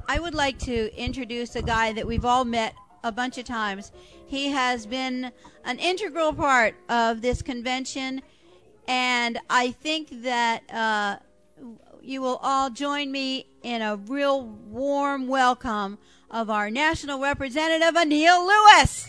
I would like to introduce a guy that we've all met a bunch of times. He has been an integral part of this convention, and I think that you will all join me in a real warm welcome of our national representative, Anil Lewis.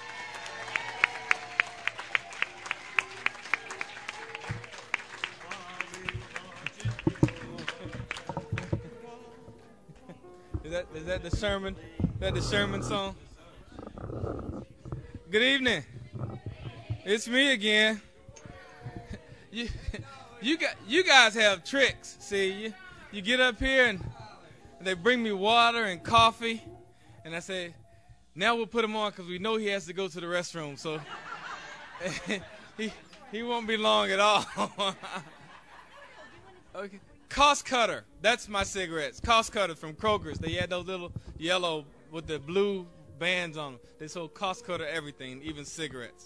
Is that the Sherman? Is that the Sherman song? Good evening. It's me again. You guys have tricks. See, you get up here and they bring me water and coffee, and I say, now we'll put him on because we know he has to go to the restroom. So he won't be long at all. Okay. Cost Cutter. That's my cigarettes. Cost Cutter from Kroger's. They had those little yellow with the blue bands on them. They sold Cost Cutter everything, even cigarettes.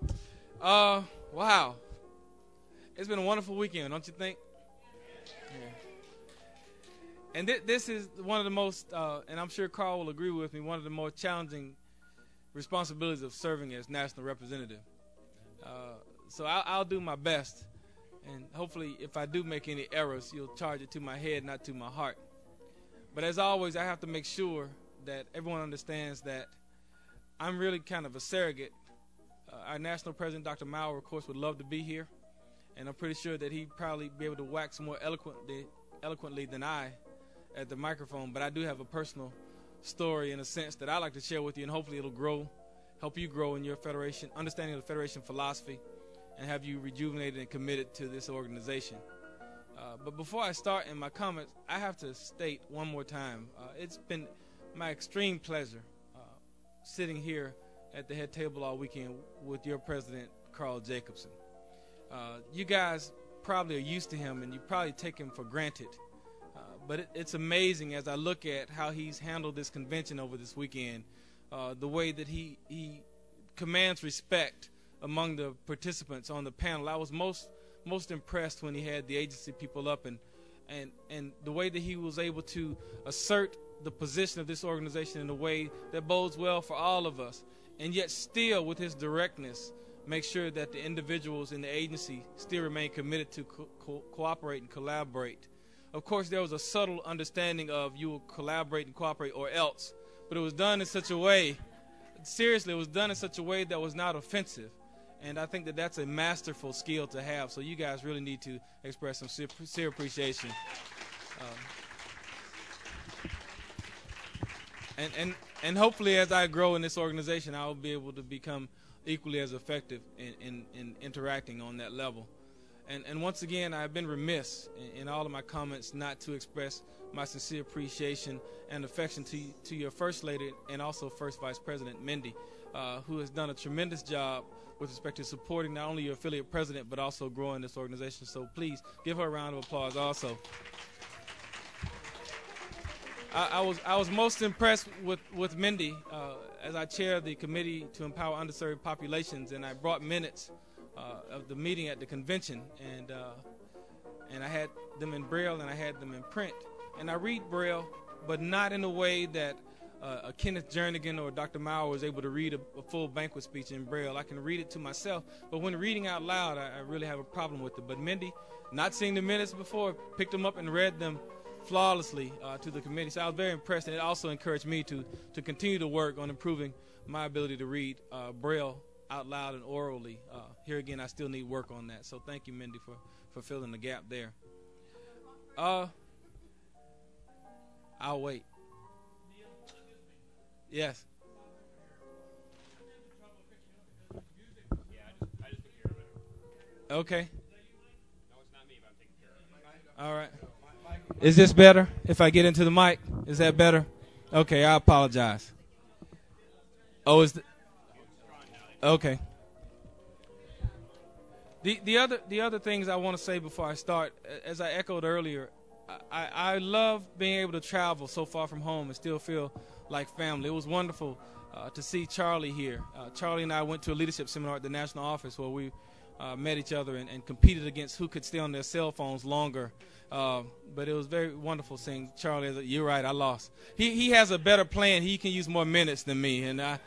Wow. It's been a wonderful weekend, don't you think? Yeah. And this is one of the most, and I'm sure Carl will agree with me, one of the more challenging responsibilities of serving as national representative. So I'll do my best. And hopefully, if I do make any errors, you'll charge it to my head, not to my heart. But as always, I have to make sure that everyone understands that I'm really kind of a surrogate. Our national president, Dr. Maurer, of course, would love to be here. And I'm pretty sure that he'd probably be able to wax more eloquently than I at the microphone. But I do have a personal story in a sense that I like to share with you, and hopefully it'll help you grow in your federation, understanding of the federation philosophy, and have you rejuvenated and committed to this organization. But before I start in my comments, I have to state one more time, it's been my extreme pleasure sitting here at the head table all weekend with your president, Carl Jacobson. You guys probably are used to him, and you probably take him for granted. But it's amazing as I look at how he's handled this convention over this weekend, the way that he commands respect among the participants on the panel. I was most impressed when he had the agency people up and the way that he was able to assert the position of this organization in a way that bodes well for all of us, and yet still with his directness make sure that the individuals in the agency still remain committed to cooperate and collaborate. Of course, there was a subtle understanding of you will collaborate and cooperate or else, but it was done in such a way, seriously, it was done in such a way that was not offensive. And I think that that's a masterful skill to have. So you guys really need to express some sincere appreciation. And hopefully as I grow in this organization, I will be able to become equally as effective in interacting on that level. And once again, I've been remiss in all of my comments not to express my sincere appreciation and affection to your First Lady and also First Vice President Mindy, who has done a tremendous job with respect to supporting not only your affiliate president, but also growing this organization. So please give her a round of applause also. I was most impressed with Mindy as I chair the Committee to Empower Underserved Populations, and I brought minutes of the meeting at the convention, and I had them in Braille and I had them in print. And I read Braille, but not in a way that a Kenneth Jernigan or Dr. Maurer was able to read a full banquet speech in Braille. I can read it to myself, but when reading out loud, I really have a problem with it. But Mindy, not seeing the minutes before, picked them up and read them flawlessly to the committee. So I was very impressed, and it also encouraged me to continue to work on improving my ability to read Braille out loud and orally. Here again, I still need work on that. So thank you, Mindy, for filling the gap there. I'll wait. Yes. Okay. No, it's not me, but I'm taking care of it. All right. Is this better? If I get into the mic, is that better? Okay, I apologize. Oh, okay. The other things I want to say before I start, as I echoed earlier, I love being able to travel so far from home and still feel like family. It was wonderful to see Charlie here. Charlie and I went to a leadership seminar at the national office where we met each other and competed against who could stay on their cell phones longer. But it was very wonderful seeing Charlie. You're right, I lost. He has a better plan. He can use more minutes than me, and I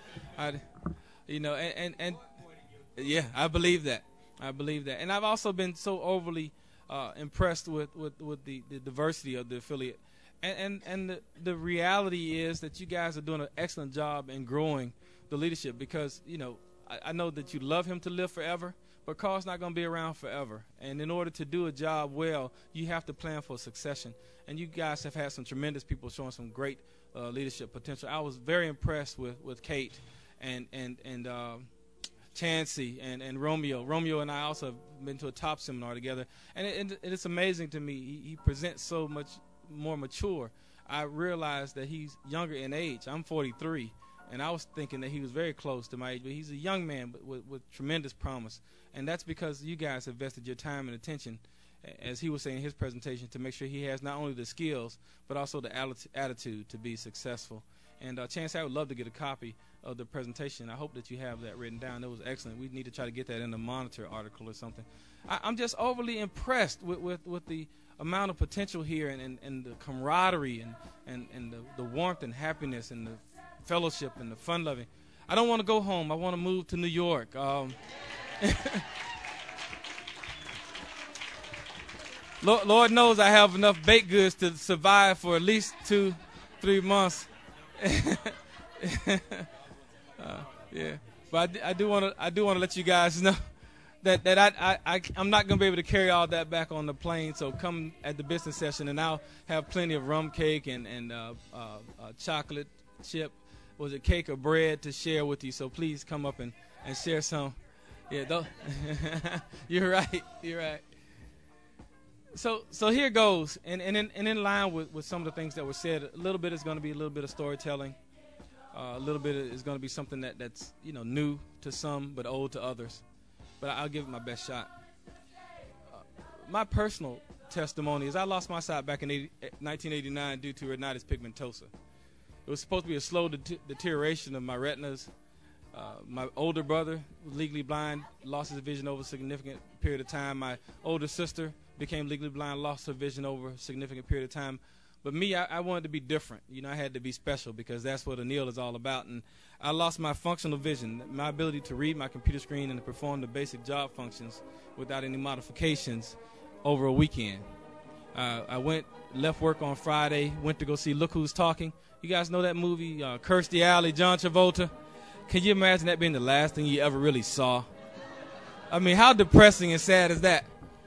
yeah, I believe that. And I've also been so overly impressed with the diversity of the affiliate. And the reality is that you guys are doing an excellent job in growing the leadership, because, I know that you love him to live forever, but Carl's not going to be around forever. And in order to do a job well, you have to plan for succession. And you guys have had some tremendous people showing some great leadership potential. I was very impressed with Kate and Chancey and Romeo. Romeo and I also have been to a top seminar together. And it's amazing to me. He presents so much more mature. I realized that he's younger in age. I'm 43. And I was thinking that he was very close to my age, but he's a young man but with tremendous promise. And that's because you guys have invested your time and attention, as he was saying in his presentation, to make sure he has not only the skills, but also the attitude to be successful. And Chance, I would love to get a copy of the presentation. I hope that you have that written down. It was excellent. We need to try to get that in the Monitor article or something. I'm just overly impressed with the amount of potential here and the camaraderie and the warmth and happiness and the fellowship and the fun loving. I don't want to go home. I want to move to New York. Lord knows I have enough baked goods to survive for at least 2-3 months. Yeah, but I do want to let you guys know that I'm not going to be able to carry all that back on the plane. So come at the business session, and I'll have plenty of rum cake and chocolate chip. Was it cake or bread to share with you? So please come up and share some. Yeah, you're right. So here goes, and in line with some of the things that were said, a little bit is going to be a little bit of storytelling. A little bit is going to be something that's new to some but old to others. But I'll give it my best shot. My personal testimony is I lost my sight back in 1989 due to retinitis pigmentosa. It was supposed to be a slow deterioration of my retinas. My older brother was legally blind, lost his vision over a significant period of time. My older sister became legally blind, lost her vision over a significant period of time. But me, I wanted to be different. I had to be special because that's what Anil is all about. And I lost my functional vision, my ability to read my computer screen and to perform the basic job functions without any modifications over a weekend. I left work on Friday, went to go see Look Who's Talking. You guys know that movie, Kirstie Alley, John Travolta? Can you imagine that being the last thing you ever really saw? I mean, how depressing and sad is that?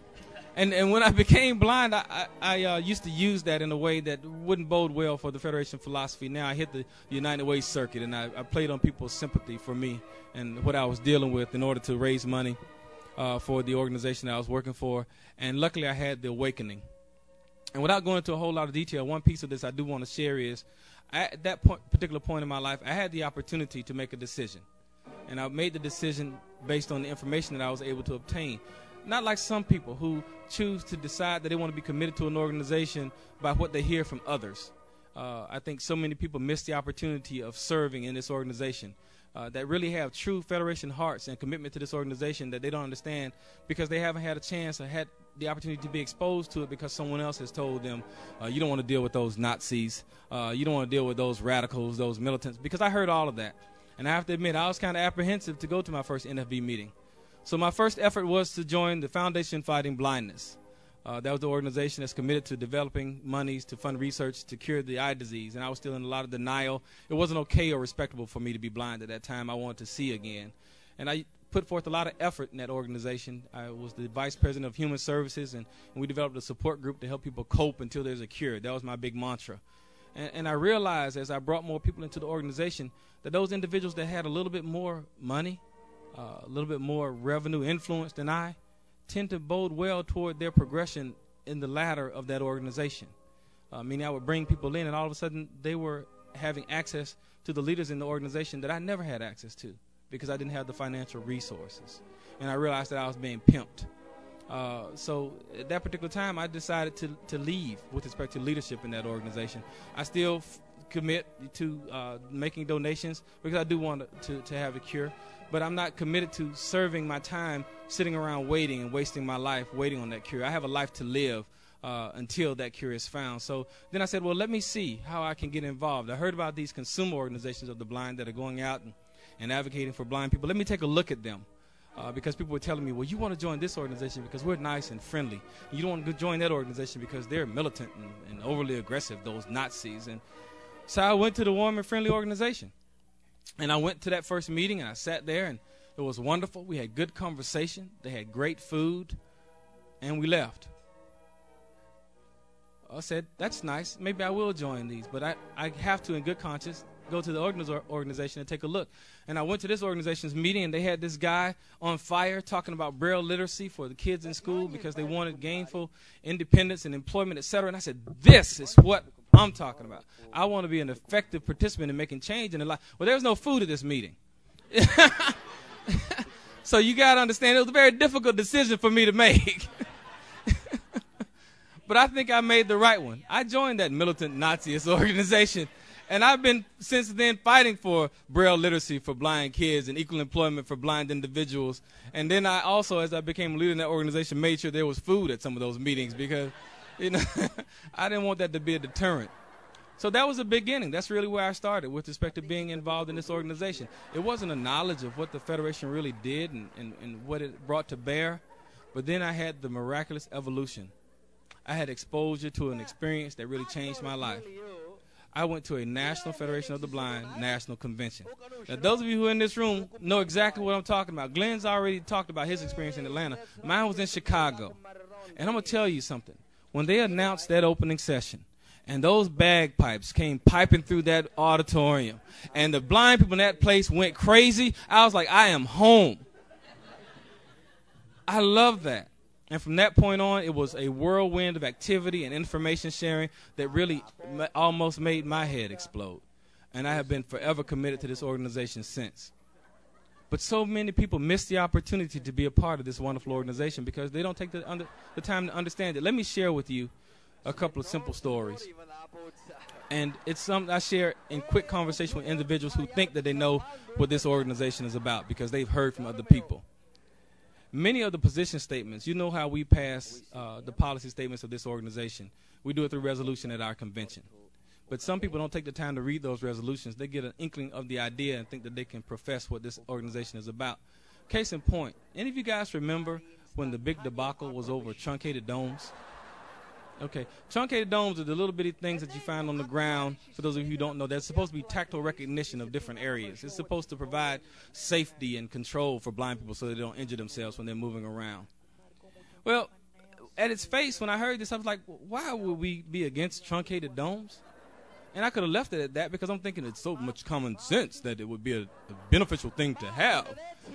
And when I became blind, I used to use that in a way that wouldn't bode well for the Federation philosophy. Now I hit the United Way circuit, and I played on people's sympathy for me and what I was dealing with in order to raise money for the organization that I was working for. And luckily I had the awakening. And without going into a whole lot of detail, one piece of this I do want to share is, at that particular point in my life, I had the opportunity to make a decision. And I made the decision based on the information that I was able to obtain. Not like some people who choose to decide that they want to be committed to an organization by what they hear from others. I think so many people miss the opportunity of serving in this organization that really have true Federation hearts and commitment to this organization that they don't understand because they haven't had a chance or had the opportunity to be exposed to it because someone else has told them, you don't want to deal with those Nazis, you don't want to deal with those radicals, those militants, because I heard all of that. And I have to admit, I was kind of apprehensive to go to my first NFB meeting. So my first effort was to join the Foundation Fighting Blindness. That was the organization that's committed to developing monies to fund research to cure the eye disease. And I was still in a lot of denial. It wasn't okay or respectable for me to be blind at that time. I wanted to see again. And I put forth a lot of effort in that organization. I was the vice president of human services, and we developed a support group to help people cope until there's a cure. That was my big mantra. And I realized as I brought more people into the organization that those individuals that had a little bit more money, a little bit more revenue influence than I, tend to bode well toward their progression in the ladder of that organization. Meaning I would bring people in, and all of a sudden they were having access to the leaders in the organization that I never had access to because I didn't have the financial resources. And I realized that I was being pimped. So at that particular time, I decided to leave with respect to leadership in that organization. I still commit to making donations because I do want to have a cure. But I'm not committed to serving my time sitting around waiting and wasting my life waiting on that cure. I have a life to live until that cure is found. So then I said, well, let me see how I can get involved. I heard about these consumer organizations of the blind that are going out and advocating for blind people. Let me take a look at them. Because people were telling me, well, you want to join this organization because we're nice and friendly. You don't want to join that organization because they're militant and overly aggressive, those Nazis. And so I went to the warm and friendly organization. And I went to that first meeting, and I sat there, and it was wonderful. We had good conversation. They had great food, and we left. I said, that's nice. Maybe I will join these, but I have to, in good conscience, go to the organization and take a look. And I went to this organization's meeting, and they had this guy on fire talking about Braille literacy for the kids in school because they wanted gainful independence and employment, et cetera. And I said, this is what I'm talking about. I want to be an effective participant in making change in the life. Well, there was no food at this meeting. So you got to understand, it was a very difficult decision for me to make. But I think I made the right one. I joined that militant Naziist organization. And I've been, since then, fighting for Braille literacy for blind kids and equal employment for blind individuals. And then I also, as I became a leader in that organization, made sure there was food at some of those meetings because, I didn't want that to be a deterrent. So that was the beginning. That's really where I started with respect to being involved in this organization. It wasn't a knowledge of what the Federation really did and what it brought to bear. But then I had the miraculous evolution. I had exposure to an experience that really changed my life. I went to a National Federation of the Blind national convention. Now, those of you who are in this room know exactly what I'm talking about. Glenn's already talked about his experience in Atlanta. Mine was in Chicago. And I'm going to tell you something. When they announced that opening session, and those bagpipes came piping through that auditorium, and the blind people in that place went crazy, I was like, I am home. I love that. And from that point on, it was a whirlwind of activity and information sharing that really almost made my head explode. And I have been forever committed to this organization since. But so many people miss the opportunity to be a part of this wonderful organization because they don't take the time to understand it. Let me share with you a couple of simple stories. And it's something I share in quick conversation with individuals who think that they know what this organization is about because they've heard from other people. Many of the position statements, you know how we pass the policy statements of this organization. We do it through resolution at our convention. But some people don't take the time to read those resolutions. They get an inkling of the idea and think that they can profess what this organization is about. Case in point, any of you guys remember when the big debacle was over truncated domes? Okay, truncated domes are the little bitty things that you find on the ground. For those of you who don't know, they're supposed to be tactile recognition of different areas. It's supposed to provide safety and control for blind people so they don't injure themselves when they're moving around. Well, at its face, when I heard this, I was like, why would we be against truncated domes? And I could have left it at that because I'm thinking it's so much common sense that it would be a beneficial thing to have.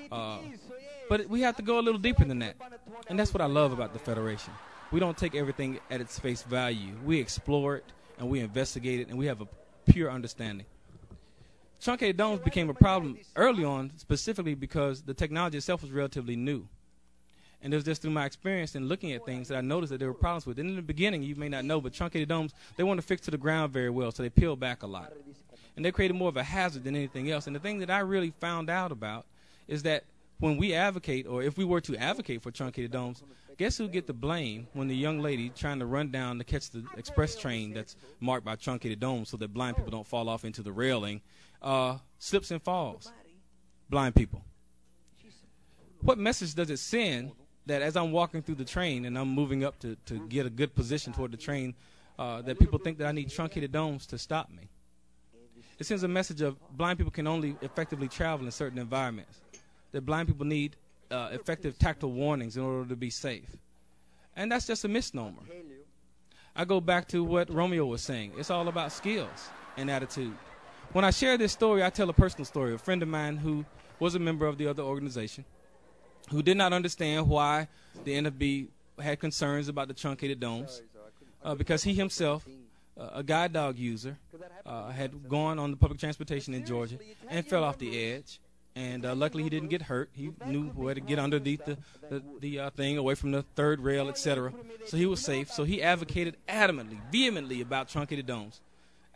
But we have to go a little deeper than that. And that's what I love about the Federation. We don't take everything at its face value. We explore it, and we investigate it, and we have a pure understanding. Truncated domes became a problem early on, specifically because the technology itself was relatively new. And it was just through my experience in looking at things that I noticed that there were problems with. And in the beginning, you may not know, but truncated domes, they weren't affixed to the ground very well, so they peel back a lot. And they created more of a hazard than anything else. And the thing that I really found out about is that when we advocate, or if we were to advocate for truncated domes, guess who get the blame when the young lady trying to run down to catch the express train that's marked by truncated domes so that blind people don't fall off into the railing, slips and falls? Blind people. What message does it send that as I'm walking through the train and I'm moving up to get a good position toward the train, that people think that I need truncated domes to stop me? It sends a message of blind people can only effectively travel in certain environments, that blind people need effective tactile warnings in order to be safe. And that's just a misnomer. I go back to what Romeo was saying. It's all about skills and attitude. When I share this story, I tell a personal story. A friend of mine who was a member of the other organization, who did not understand why the NFB had concerns about the truncated domes, because he himself, a guide dog user, had gone on the public transportation in Georgia and fell off the edge. And luckily he didn't get hurt. He knew where to get underneath the thing, away from the third rail, etc. So he was safe. So he advocated adamantly, vehemently about truncated domes.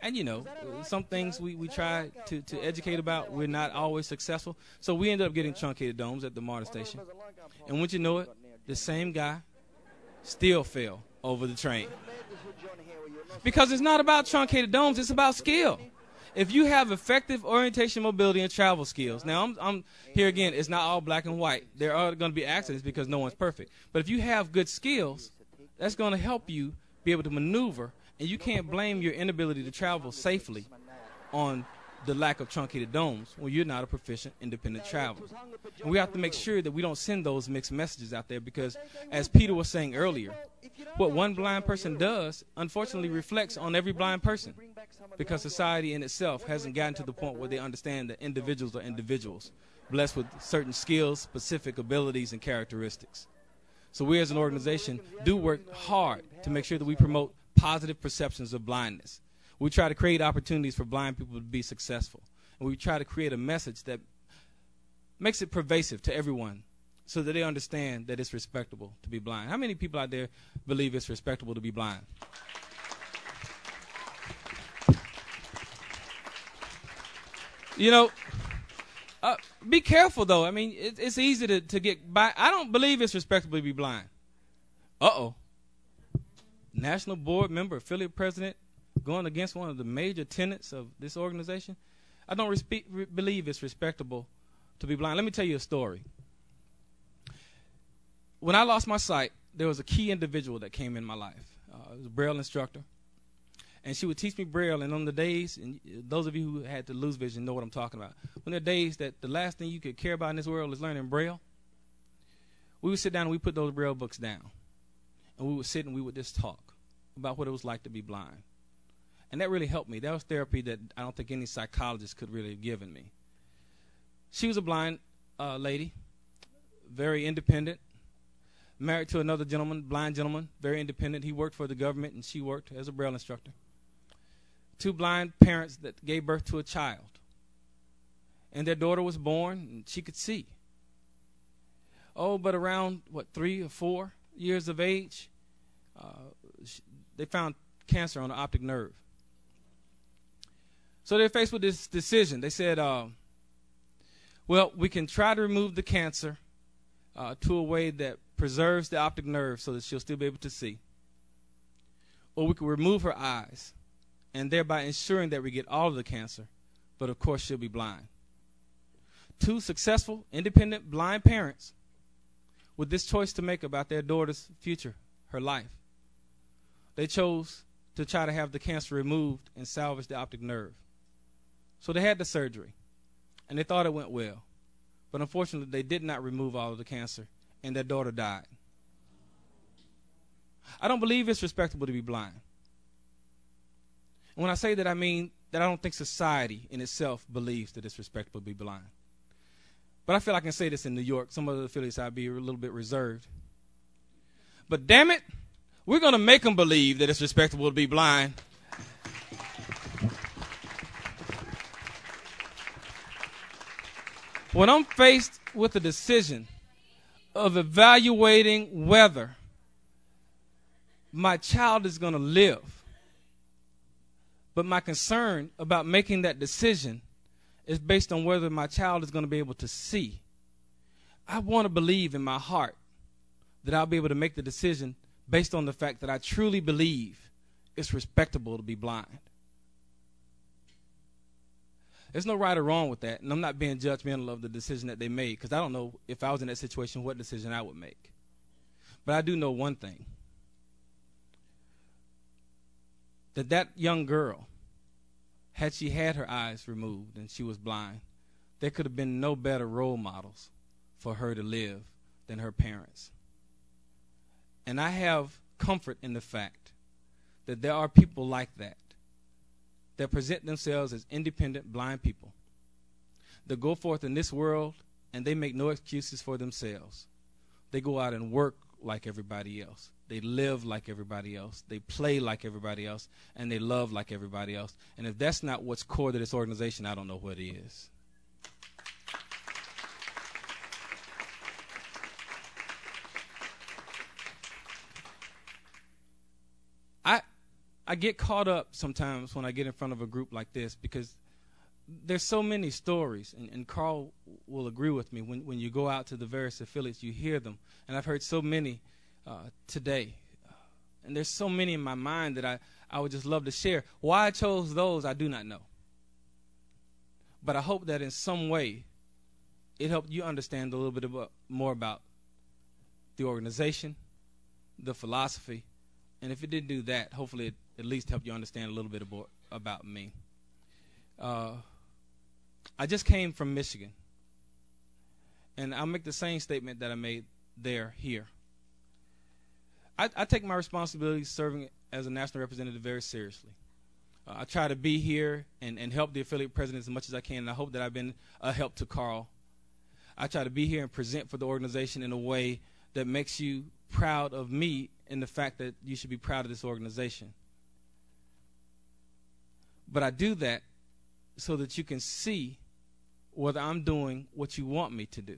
And, some things we try to educate about, we're not always successful. So we ended up getting truncated domes at the MARTA station. And wouldn't you know it, the same guy still fell over the train. Because it's not about truncated domes, it's about skill. If you have effective orientation, mobility, and travel skills, now I'm here again, it's not all black and white. There are going to be accidents because no one's perfect. But if you have good skills, that's going to help you be able to maneuver, and you can't blame your inability to travel safely on the lack of truncated domes when you're not a proficient independent traveler. And we have to make sure that we don't send those mixed messages out there because, as Peter was saying earlier, what one blind person does unfortunately reflects on every blind person because society in itself hasn't gotten to the point where they understand that individuals are individuals, blessed with certain skills, specific abilities, and characteristics. So we as an organization do work hard to make sure that we promote positive perceptions of blindness. We try to create opportunities for blind people to be successful. And we try to create a message that makes it pervasive to everyone so that they understand that it's respectable to be blind. How many people out there believe it's respectable to be blind? Be careful, though. I mean, it's easy to get by. I don't believe it's respectable to be blind. Uh-oh. National board member, affiliate president, going against one of the major tenets of this organization. I don't believe it's respectable to be blind. Let me tell you a story. When I lost my sight, there was a key individual that came in my life. It was a Braille instructor. And she would teach me Braille, and on the days, and those of you who had to lose vision know what I'm talking about. When there are days that the last thing you could care about in this world is learning Braille, we would sit down and we put those Braille books down. And we would sit and we would just talk about what it was like to be blind. And that really helped me. That was therapy that I don't think any psychologist could really have given me. She was a blind lady, very independent, married to another gentleman, blind gentleman, very independent. He worked for the government and she worked as a Braille instructor. Two blind parents that gave birth to a child. And their daughter was born and she could see. But around, 3 or 4 years of age, they found cancer on the optic nerve. So they're faced with this decision. They said, we can try to remove the cancer to a way that preserves the optic nerve so that she'll still be able to see. Or we can remove her eyes and thereby ensuring that we get all of the cancer, but of course she'll be blind. Two successful, independent, blind parents with this choice to make about their daughter's future, her life. They chose to try to have the cancer removed and salvage the optic nerve. So they had the surgery, and they thought it went well. But unfortunately, they did not remove all of the cancer, and their daughter died. I don't believe it's respectable to be blind. And when I say that, I mean that I don't think society in itself believes that it's respectable to be blind. But I feel I can say this in New York. Some other affiliates I'd be a little bit reserved. But damn it, we're going to make them believe that it's respectable to be blind. When I'm faced with the decision of evaluating whether my child is going to live, but my concern about making that decision is based on whether my child is going to be able to see, I want to believe in my heart that I'll be able to make the decision based on the fact that I truly believe it's respectable to be blind. There's no right or wrong with that, and I'm not being judgmental of the decision that they made because I don't know if I was in that situation what decision I would make. But I do know one thing, that young girl, had she had her eyes removed and she was blind, there could have been no better role models for her to live than her parents. And I have comfort in the fact that there are people like that present themselves as independent blind people that go forth in this world and they make no excuses for themselves. They go out and work like everybody else. They live like everybody else. They play like everybody else. And they love like everybody else. And if that's not what's core to this organization, I don't know what is. I get caught up sometimes when I get in front of a group like this because there's so many stories, and Carl will agree with me. When you go out to the various affiliates, you hear them. And I've heard so many today. And there's so many in my mind that I would just love to share. Why I chose those, I do not know. But I hope that in some way it helped you understand a little bit more about the organization, the philosophy. And if it didn't do that, hopefully it at least helped you understand a little bit about me. I just came from Michigan. And I'll make the same statement that I made here. I take my responsibility serving as a national representative very seriously. I try to be here and help the affiliate presidents as much as I can, and I hope that I've been a help to Carl. I try to be here and present for the organization in a way that makes you proud of me and the fact that you should be proud of this organization. But I do that so that you can see whether I'm doing what you want me to do.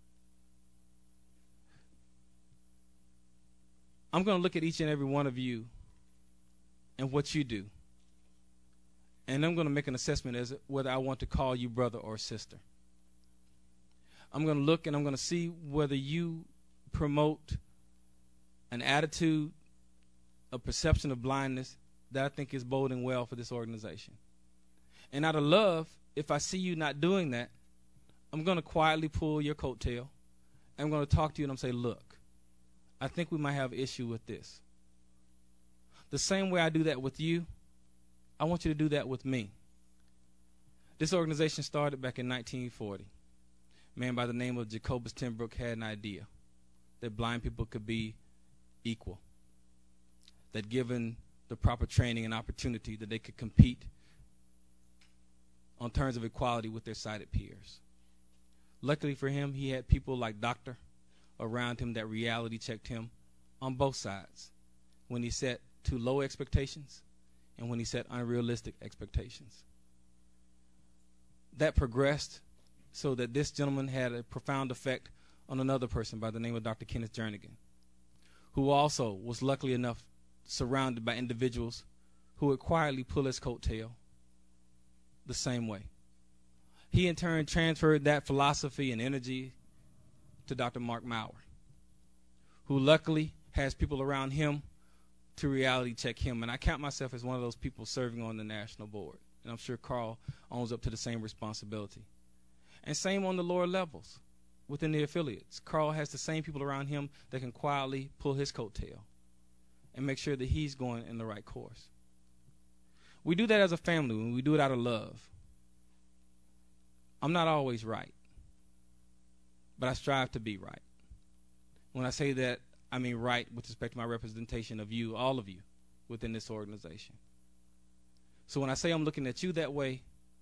I'm going to look at each and every one of you and what you do. And I'm going to make an assessment as whether I want to call you brother or sister. I'm going to look and I'm going to see whether you promote an attitude, a perception of blindness that I think is boding well for this organization. And out of love, if I see you not doing that, I'm going to quietly pull your coattail. I'm going to talk to you and I'm going to say, look, I think we might have an issue with this. The same way I do that with you, I want you to do that with me. This organization started back in 1940. A man by the name of Jacobus Tenbrook had an idea that blind people could be equal, that given the proper training and opportunity that they could compete on terms of equality with their sighted peers. Luckily for him, he had people like Doctor around him that reality checked him on both sides when he set too low expectations and when he set unrealistic expectations. That progressed so that this gentleman had a profound effect on another person by the name of Dr. Kenneth Jernigan, who also was luckily enough surrounded by individuals who would quietly pull his coattail the same way. He in turn transferred that philosophy and energy to Dr. Mark Maurer, who luckily has people around him to reality check him. And I count myself as one of those people serving on the national board. And I'm sure Carl owns up to the same responsibility. And same on the lower levels within the affiliates. Carl has the same people around him that can quietly pull his coattail and make sure that he's going in the right course. We do that as a family when we do it out of love. I'm not always right, but I strive to be right. When I say that, I mean right with respect to my representation of you, all of you, within this organization. So when I say I'm looking at you that way,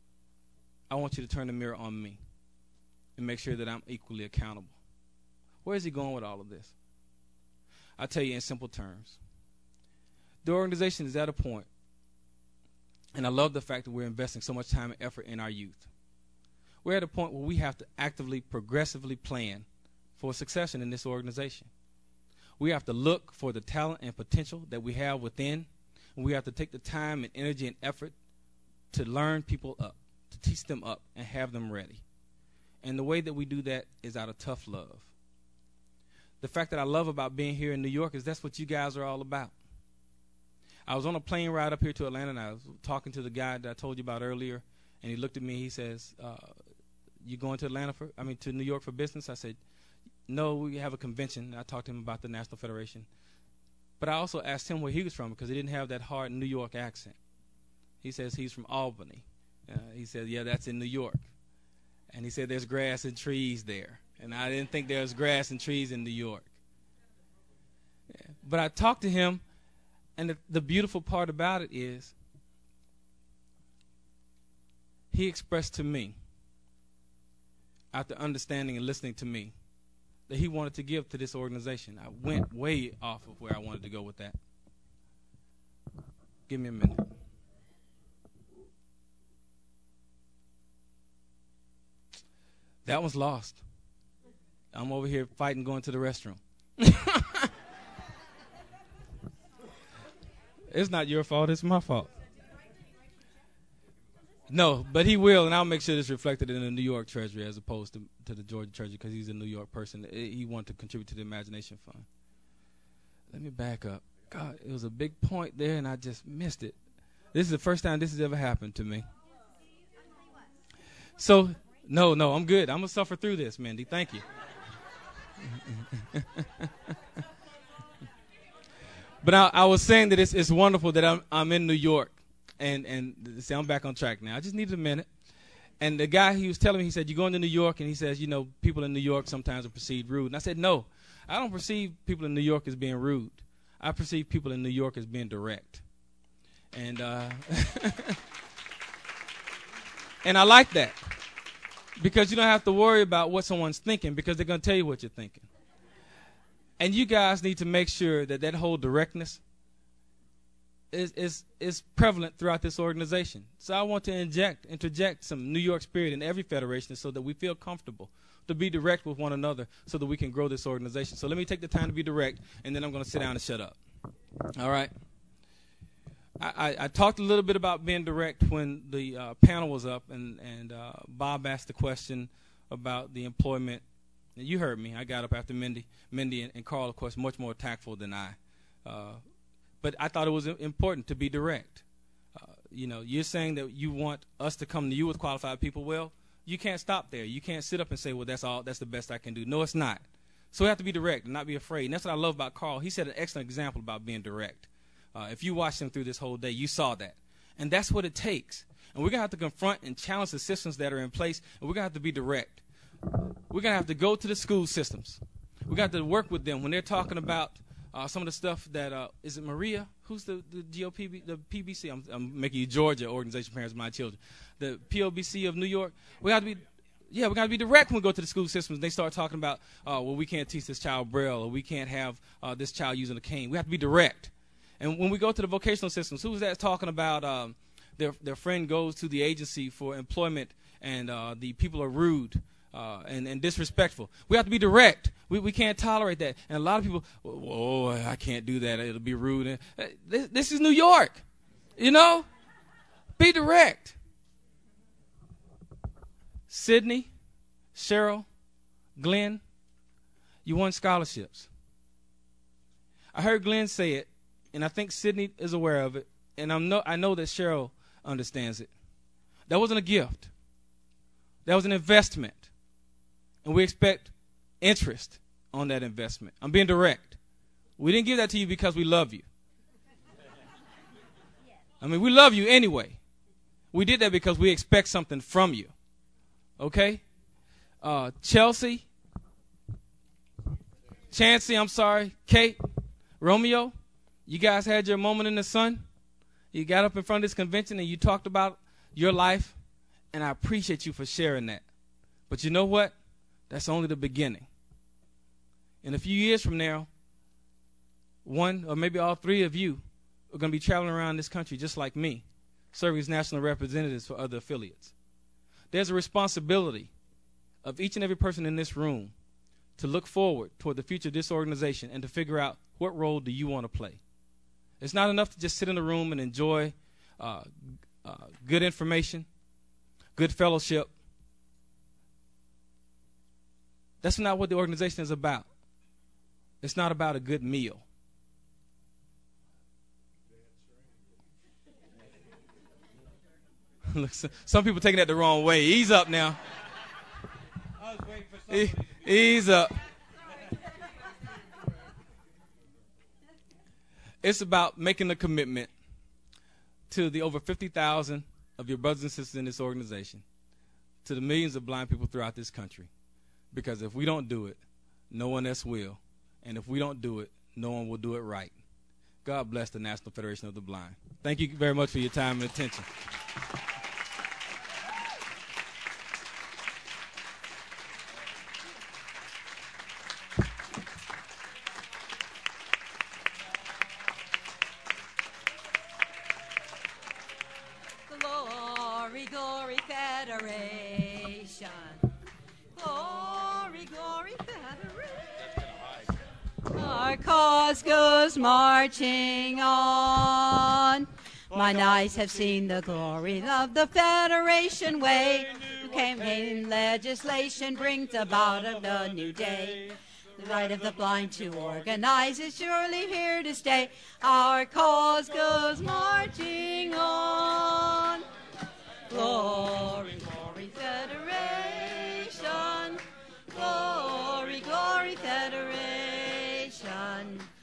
I want you to turn the mirror on me and make sure that I'm equally accountable. Where is he going with all of this? I'll tell you in simple terms. The organization is at a point, and I love the fact that we're investing so much time and effort in our youth. We're at a point where we have to actively, progressively plan for succession in this organization. We have to look for the talent and potential that we have within, and we have to take the time and energy and effort to learn people up, to teach them up, and have them ready. And the way that we do that is out of tough love. The fact that I love about being here in New York is that's what you guys are all about. I was on a plane ride up here to Atlanta, and I was talking to the guy that I told you about earlier, and he looked at me. He says, you going to to New York for business? I said, no, we have a convention. I talked to him about the National Federation. But I also asked him where he was from because he didn't have that hard New York accent. He says he's from Albany. He said, yeah, that's in New York. And he said there's grass and trees there. And I didn't think there was grass and trees in New York. Yeah. But I talked to him, and the beautiful part about it is he expressed to me, after understanding and listening to me, that he wanted to give to this organization. I went way off of where I wanted to go with that. Give me a minute. That one's lost. I'm over here fighting going to the restroom. It's not your fault. It's my fault. No, but he will, and I'll make sure it's reflected in the New York Treasury as opposed to the Georgia Treasury because he's a New York person. He wanted to contribute to the Imagination Fund. Let me back up. God, it was a big point there, and I just missed it. This is the first time this has ever happened to me. So, no, I'm good. I'm going to suffer through this, Mindy. Thank you. But I was saying that it's wonderful that I'm in New York. And see, I'm back on track now. I just needed a minute. And the guy, he was telling me, he said, you're going to New York, and he says, you know, people in New York sometimes are perceived rude. And I said, no, I don't perceive people in New York as being rude. I perceive people in New York as being direct. And and I like that because you don't have to worry about what someone's thinking because they're going to tell you what you're thinking. And you guys need to make sure that whole directness is prevalent throughout this organization. So I want to interject some New York spirit in every federation so that we feel comfortable to be direct with one another so that we can grow this organization. So let me take the time to be direct, and then I'm going to sit down and shut up. All right? I talked a little bit about being direct when the panel was up, and Bob asked the question about the employment. You heard me. I got up after Mindy and Carl, of course, much more tactful than I. But I thought it was important to be direct. You know, you're saying that you want us to come to you with qualified people. Well, you can't stop there. You can't sit up and say, well, that's the best I can do. No, it's not. So we have to be direct and not be afraid. And that's what I love about Carl. He set an excellent example about being direct. If you watched him through this whole day, you saw that. And that's what it takes. And we're going to have to confront and challenge the systems that are in place, and we're going to have to be direct. We're going to have to go to the school systems. We're going to have to work with them when they're talking about some of the stuff that, is it Maria? Who's the GOP, the PBC? I'm making you Georgia Organization Parents of My Children. The POBC of New York. We got to be direct when we go to the school systems. They start talking about, well, we can't teach this child Braille, or we can't have this child using a cane. We have to be direct. And when we go to the vocational systems, who's that talking about their friend goes to the agency for employment and the people are rude and disrespectful? We have to be direct. We can't tolerate that. And a lot of people, oh, I can't do that. It'll be rude. This is New York. You know? Be direct. Sydney, Cheryl, Glenn, you won scholarships. I heard Glenn say it, and I think Sydney is aware of it, and I know that Cheryl understands it. That wasn't a gift. That was an investment, and we expect interest on that investment. I'm being direct. We didn't give that to you because we love you. I mean, we love you anyway. We did that because we expect something from you. Okay? Chelsea, Chancey, Kate, Romeo, you guys had your moment in the sun. You got up in front of this convention and you talked about your life, and I appreciate you for sharing that. But you know what? That's only the beginning. In a few years from now, one or maybe all three of you are going to be traveling around this country just like me, serving as national representatives for other affiliates. There's a responsibility of each and every person in this room to look forward toward the future of this organization and to figure out what role do you want to play. It's not enough to just sit in the room and enjoy good information, good fellowship. That's not what the organization is about. It's not about a good meal. Look, some people taking that the wrong way. Ease up now. I was waiting for somebody to be Ease up. It's about making a commitment to the over 50,000 of your brothers and sisters in this organization, to the millions of blind people throughout this country. Because if we don't do it, no one else will. And if we don't do it, no one will do it right. God bless the National Federation of the Blind. Thank you very much for your time and attention. Glory, glory, Federation. Glory, glory, Federation. Our cause goes marching on. Mine eyes have seen the glory of the Federation way. Campaign legislation brings about a new day. The right of the blind to organize is surely here to stay. Our cause goes marching on. Glory, glory, Federation. Glory, glory, Federation.